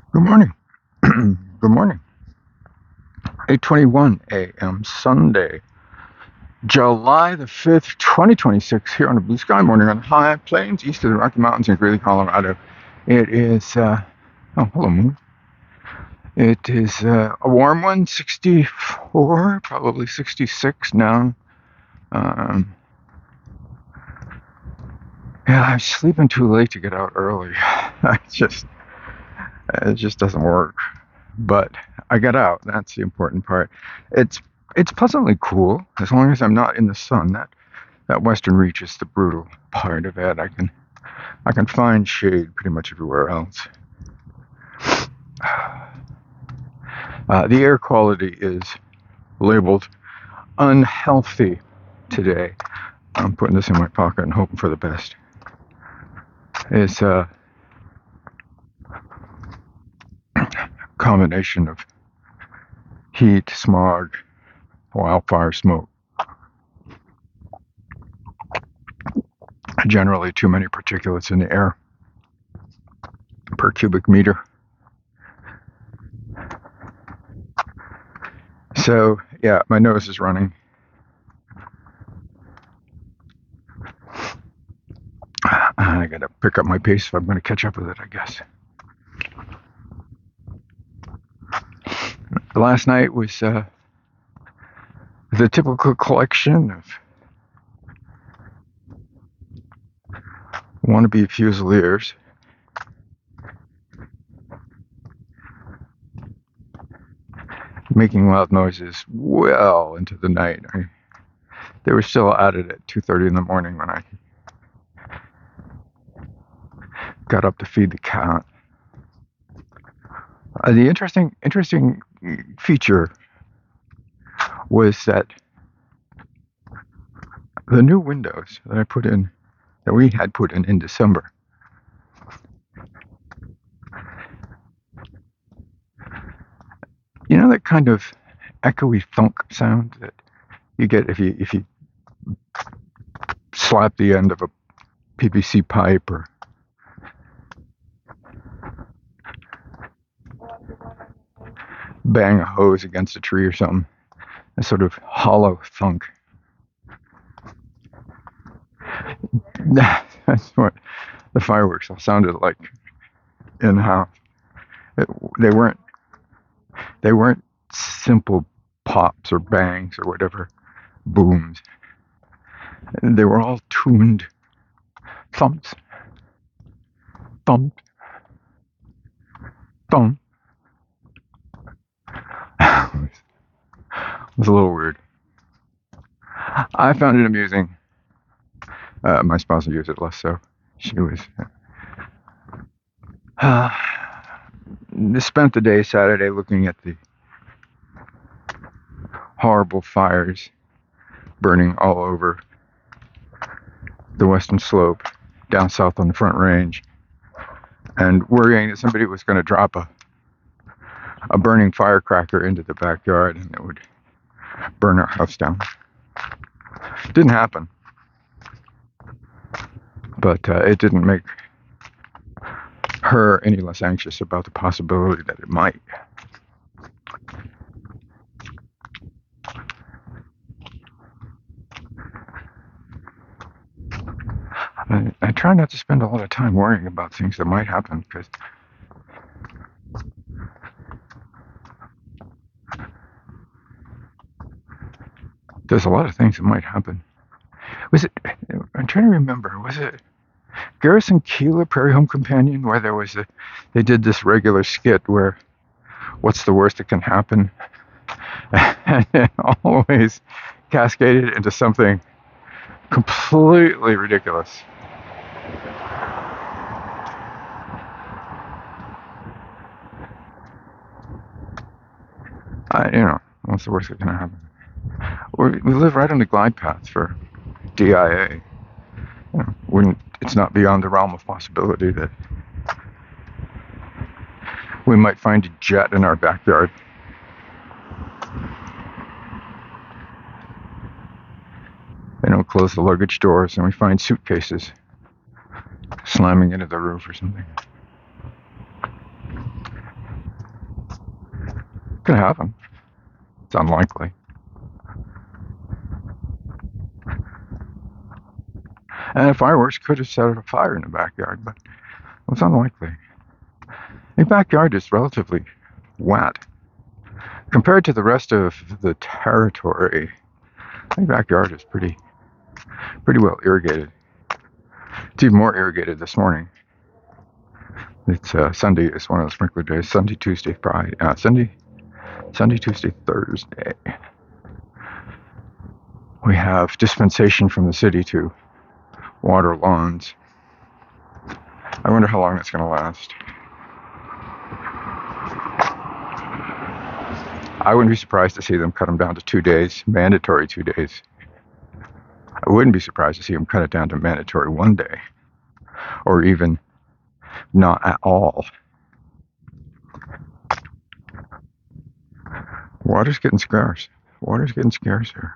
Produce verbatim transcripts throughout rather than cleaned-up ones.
Good morning. Good morning. eight twenty-one a m Sunday, July the fifth, twenty twenty-six, here on a blue sky morning on the high plains east of the Rocky Mountains in Greeley, Colorado. It is, uh, oh, hello, moon. It is uh, a warm one, sixty-four, probably sixty-six now. Um, yeah, I'm sleeping too late to get out early. I just, it just doesn't work. But I got out. That's the important part. It's it's pleasantly cool as long as I'm not in the sun. That that western reach is the brutal part of it. I can I can find shade pretty much everywhere else. Uh, the air quality is labeled unhealthy today. I'm putting this in my pocket and hoping for the best. It's a combination of heat, smog, wildfire smoke. Generally, too many particulates in the air per cubic meter. So, yeah, my nose is running. I gotta pick up my pace if I'm gonna catch up with it, I guess. Last night was uh, the typical collection of wannabe fusiliers. Making loud noises well into the night. I, they were still at it at two thirty in the morning when I got up to feed the cat. Uh, the interesting, interesting feature was that the new windows that I put in, that we had put in in December, you know that kind of echoey thunk sound that you get if you if you slap the end of a P V C pipe or bang a hose against a tree or something. A sort of hollow thunk. That's what the fireworks all sounded like in-house. It, they weren't they weren't simple pops or bangs or whatever booms. They were all tuned thumps. Thump. Thump. It was a little weird. I found it amusing. Uh, my spouse used it less so. She was uh, spent the day Saturday looking at the horrible fires burning all over the western slope down south on the Front Range, and worrying that somebody was going to drop a a burning firecracker into the backyard and it would burn our house down. Didn't happen, but uh, it didn't make her any less anxious about the possibility that it might. I, I try not to spend a lot of time worrying about things that might happen, because there's a lot of things that might happen. Was it, I'm trying to remember, was it Garrison Keillor, Prairie Home Companion, where there was a, they did this regular skit where, what's the worst that can happen? And it always cascaded into something completely ridiculous. I, you know, what's the worst that can happen? We're, we live right on the glide path for D I A. You know, wouldn't, it's not beyond the realm of possibility that we might find a jet in our backyard. They don't close the luggage doors and we find suitcases slamming into the roof or something. Could happen. It's unlikely. And fireworks could have set a fire in the backyard, but it's unlikely. The backyard is relatively wet. Compared to the rest of the territory, the backyard is pretty pretty well irrigated. It's even more irrigated this morning. It's uh, Sunday is one of the sprinkler days. Sunday, Tuesday, Friday. Uh, Sunday, Sunday, Tuesday, Thursday. We have dispensation from the city to water lawns. I wonder how long it's going to last. I wouldn't be surprised to see them cut them down to two days, mandatory two days. I wouldn't be surprised to see them cut it down to mandatory one day, or even not at all. Water's getting scarce. Water's getting scarce here.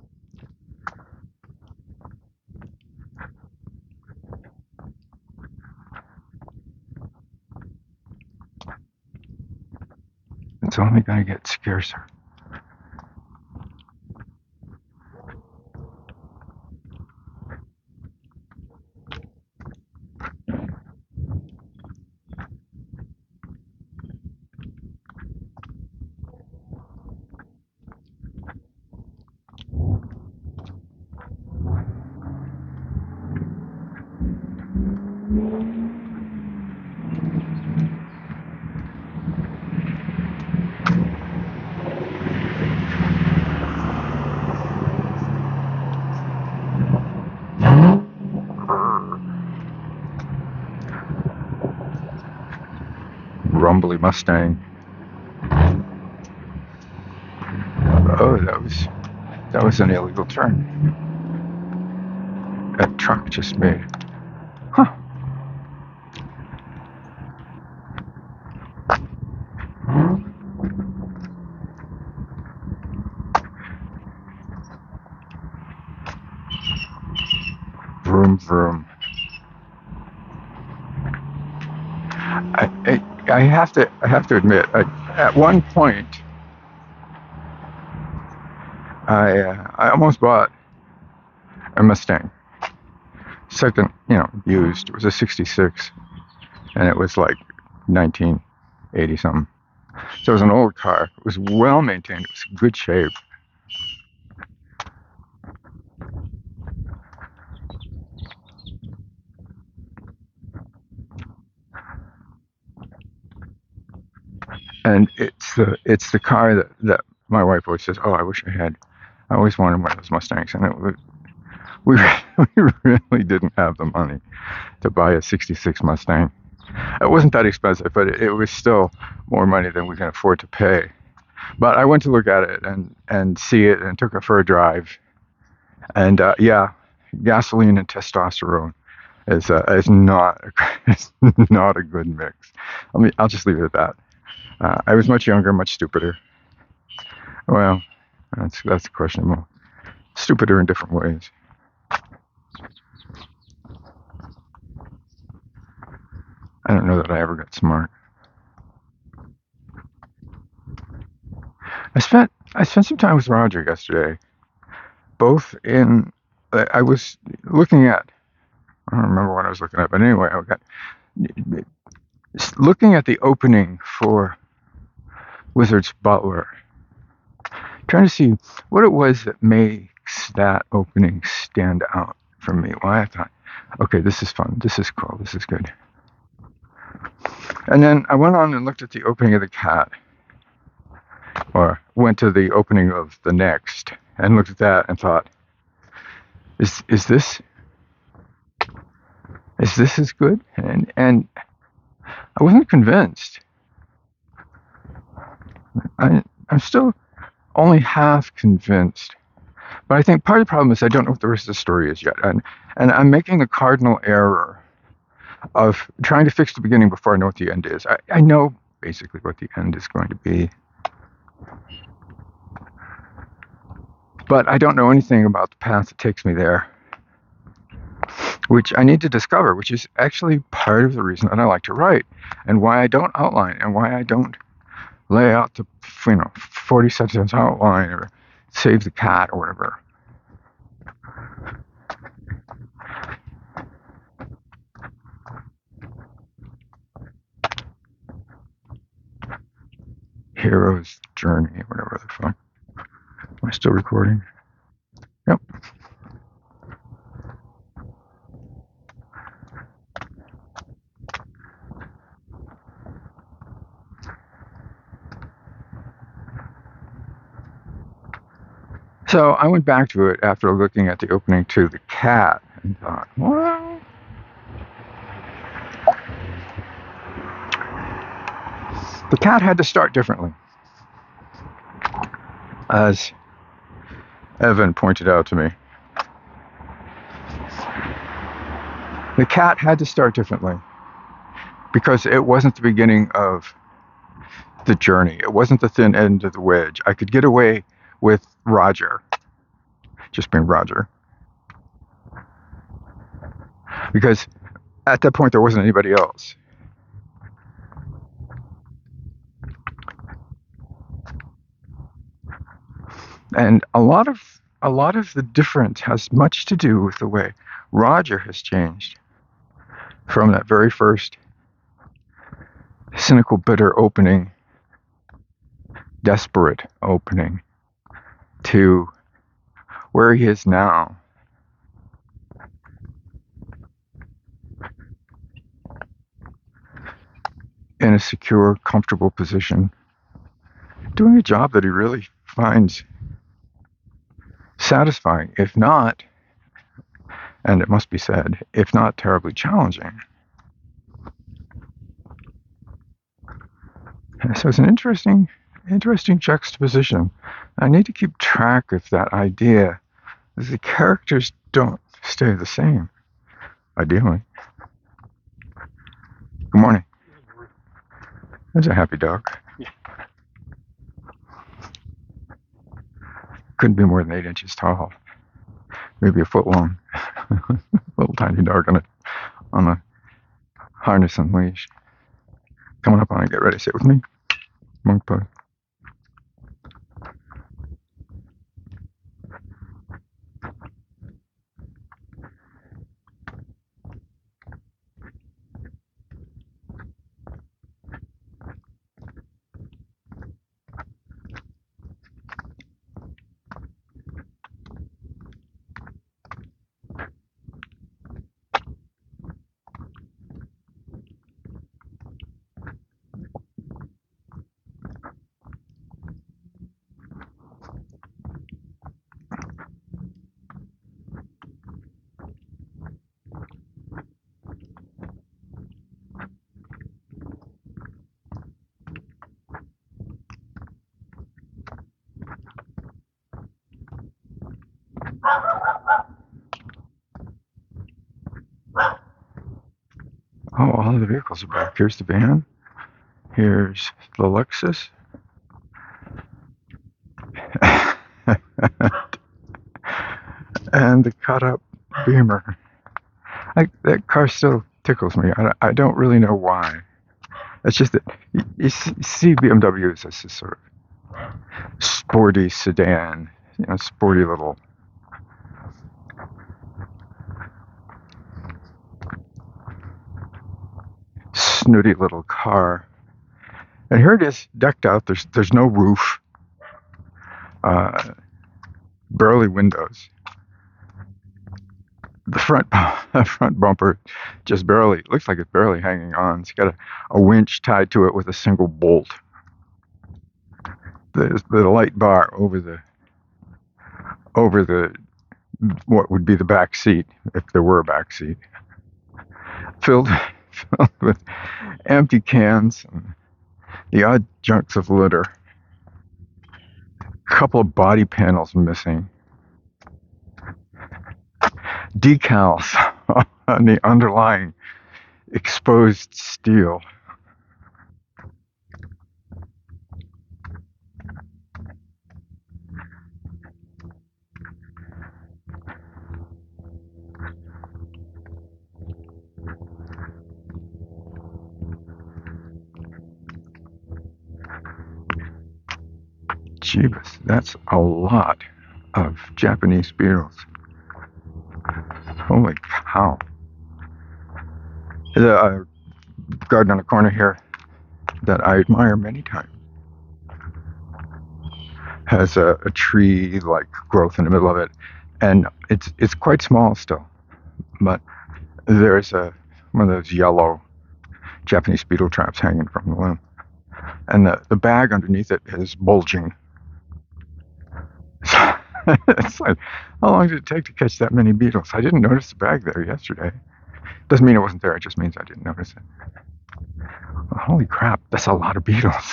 It's only going to get scarcer. Rumbly Mustang. Oh, that was that was an illegal turn. That truck just made. Huh. Vroom vroom. I, I I have to I have to admit, I, at one point, I uh, I almost bought a Mustang. Second, you know, used. It was a sixty-six, and it was like nineteen eighty something. So it was an old car. It was well maintained. It was in good shape. And it's the it's the car that, that my wife always says, "Oh, I wish I had." I always wanted one of those Mustangs, and it was, we we really didn't have the money to buy a sixty-six Mustang. It wasn't that expensive, but it, it was still more money than we can afford to pay. But I went to look at it and and see it, and took it for a drive. And uh, yeah, gasoline and testosterone is uh, is not is not a good mix. I mean, I'll just leave it at that. Uh, I was much younger, much stupider. Well, that's that's questionable. Stupider in different ways. I don't know that I ever got smart. I spent I spent some time with Roger yesterday. Both in I was looking at I don't remember what I was looking at, but anyway, I got looking at the opening for Wizard's Butler, trying to see what it was that makes that opening stand out for me. Why I thought, okay, this is fun, this is cool, this is good. And then I went on and looked at the opening of The Cat, or went to the opening of the next and looked at that and thought, is is this is this as good? And and I wasn't convinced. I, I'm still only half convinced. But I think part of the problem is I don't know what the rest of the story is yet. And, and I'm making the cardinal error of trying to fix the beginning before I know what the end is. I, I know basically what the end is going to be. But I don't know anything about the path that takes me there, which I need to discover, which is actually part of the reason that I like to write, and why I don't outline, and why I don't lay out the, you know, forty sentence outline or save the cat or whatever. Hero's Journey, whatever the fuck. Am I still recording? Yep. So I went back to it after looking at the opening to The Cat and thought, well, The Cat had to start differently. As Evan pointed out to me, The Cat had to start differently because it wasn't the beginning of the journey. It wasn't the thin end of the wedge. I could get away with Roger, just being Roger, because at that point there wasn't anybody else. And a lot of a lot of the difference has much to do with the way Roger has changed from that very first cynical, bitter opening, desperate opening, to where he is now. In a secure, comfortable position, doing a job that he really finds satisfying, if not, and it must be said, if not terribly challenging. So it's an interesting, interesting juxtaposition. I need to keep track of that idea, as the characters don't stay the same, ideally. Good morning. There's a happy dog. Yeah. Couldn't be more than eight inches tall, maybe a foot long. Little tiny dog on a on a harness and leash. Coming up on it. Get ready. Sit with me, monk pose. Oh, all of the vehicles are back. Here's the van. Here's the Lexus. And the cut up Beamer. I, that car still tickles me. I, I don't really know why. It's just that you, you see B M Ws as this sort of sporty sedan, you know, sporty little snooty little car. And here it is, decked out. There's there's no roof, uh, barely windows. The front front bumper just barely looks like it's barely hanging on. It's got a, a winch tied to it with a single bolt. The the light bar over the over the what would be the back seat, if there were a back seat, filled filled with empty cans and the odd chunks of litter. A couple of body panels missing. Decals on the underlying exposed steel. Jeebus, that's a lot of Japanese beetles. Holy cow. The uh, garden on the corner here that I admire many times has a, a tree like growth in the middle of it, and it's it's quite small still, but there's a one of those yellow Japanese beetle traps hanging from the limb, and the, the bag underneath it is bulging. It's like, how long did it take to catch that many beetles? I didn't notice the bag there yesterday. Doesn't mean it wasn't there, it just means I didn't notice it. Well, holy crap, that's a lot of beetles.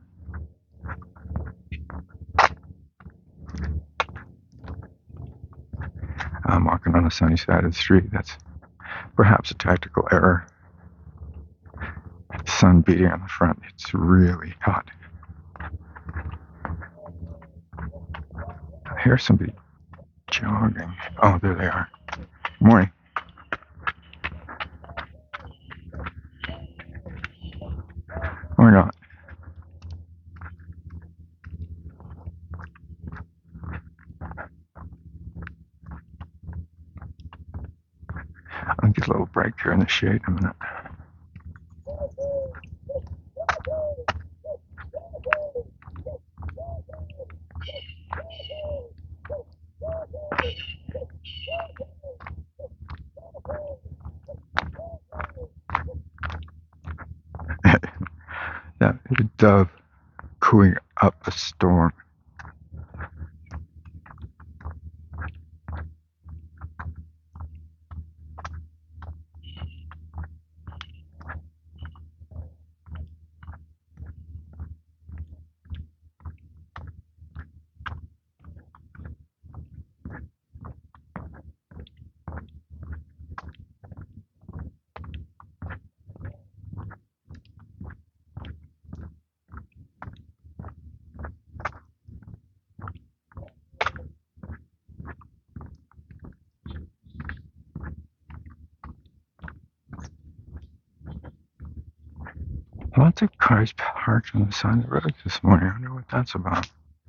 I'm walking on the sunny side of the street. That's perhaps a tactical error. Sun beating on the front. It's really hot. I hear somebody jogging. Oh, there they are. Morning. Or not. I'll get a little break here in the shade in a minute. That is a dove cooing up a storm. Lots of cars parked on the side of the road this morning. I wonder what that's about.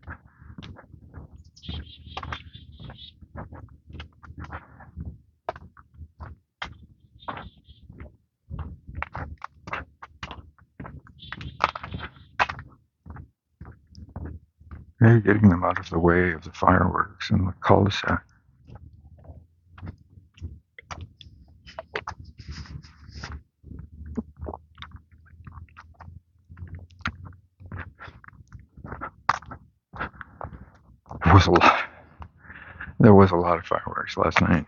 Maybe getting them out of the way of the fireworks and the cul-de-sac. There was a lot. There was a lot of fireworks last night.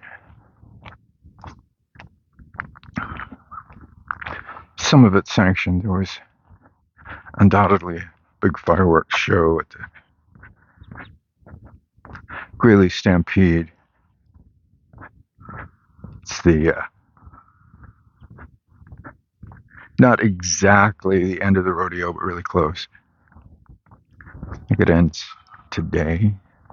Some of it sanctioned. There was undoubtedly a big fireworks show at the Greeley Stampede. It's the uh, not exactly the end of the rodeo, but really close. I think it ends today.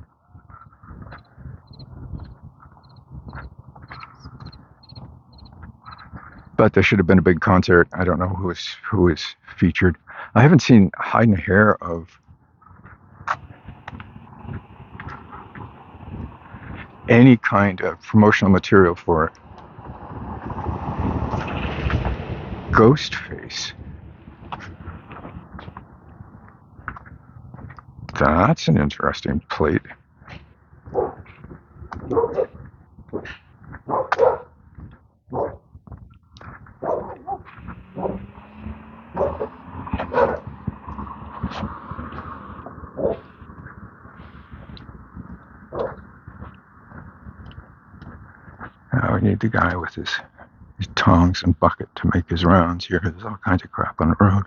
But there should have been a big concert. I don't know who is who is featured. I haven't seen hide and hair of any kind of promotional material for it. Ghostface. That's an interesting plate. Now we need the guy with his, his tongs and bucket to make his rounds here. There's all kinds of crap on the road.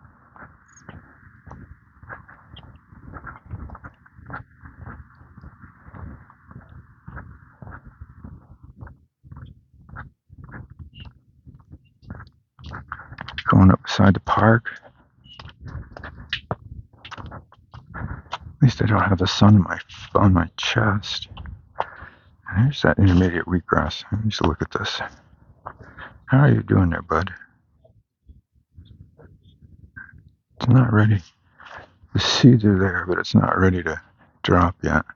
Going up beside the park. At least I don't have the sun on my on my chest. And there's that intermediate wheatgrass. Let me just look at this. How are you doing there, bud? It's not ready. The seeds are there, but it's not ready to drop yet.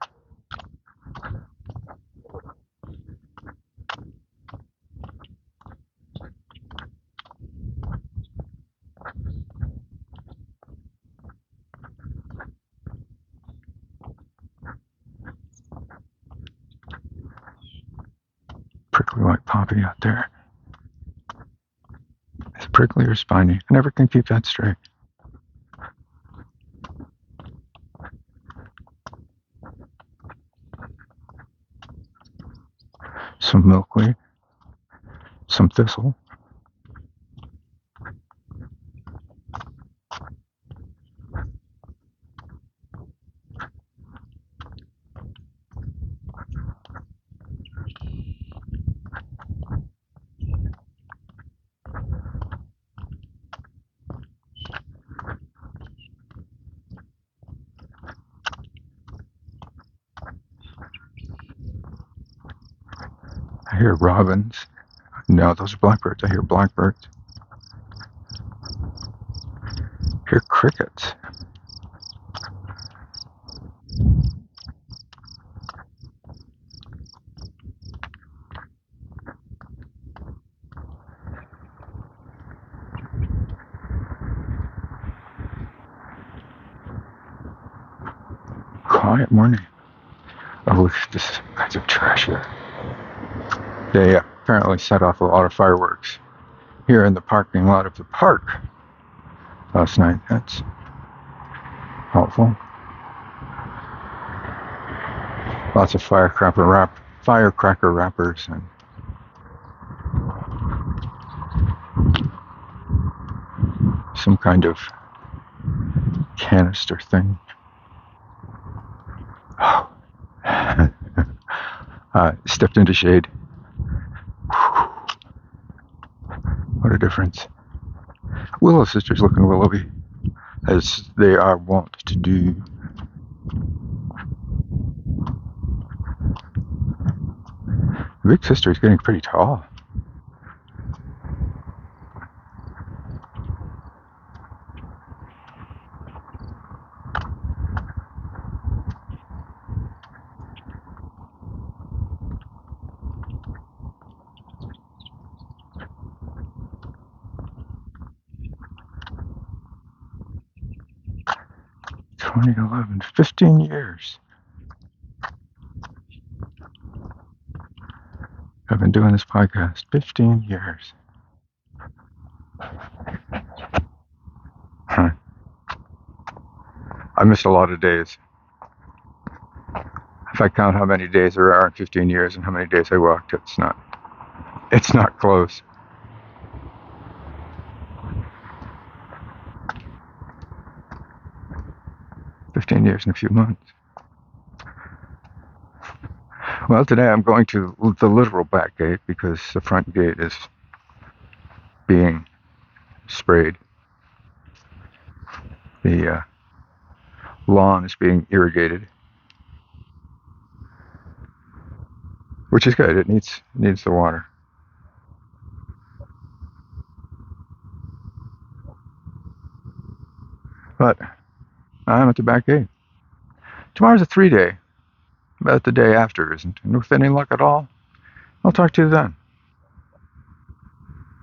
Prickly white poppy out there. Is it prickly or spiny? I never can keep that straight. Some milkweed, some thistle. I hear robins. No, those are blackbirds. I hear blackbirds. I hear crickets. Quiet morning. Oh, look at this kinds of trash here. They uh, apparently set off a lot of fireworks here in the parking lot of the park last night. That's helpful. Lots of firecracker wrap, firecracker wrappers and some kind of canister thing. Oh. uh, stepped into shade. What a difference. Willow sisters looking willowy, as they are wont to do. The big sister is getting pretty tall. twenty eleven, fifteen years. I've been doing this podcast fifteen years. Huh. I missed a lot of days. If I count how many days there are in fifteen years and how many days I walked, it's not, it's not close. fifteen years in a few months. Well, today I'm going to the literal back gate because the front gate is being sprayed. The uh, lawn is being irrigated, which is good. It needs needs the water. But I'm at the back gate. Tomorrow's a three-day, but the day after isn't. And with any luck at all, I'll talk to you then.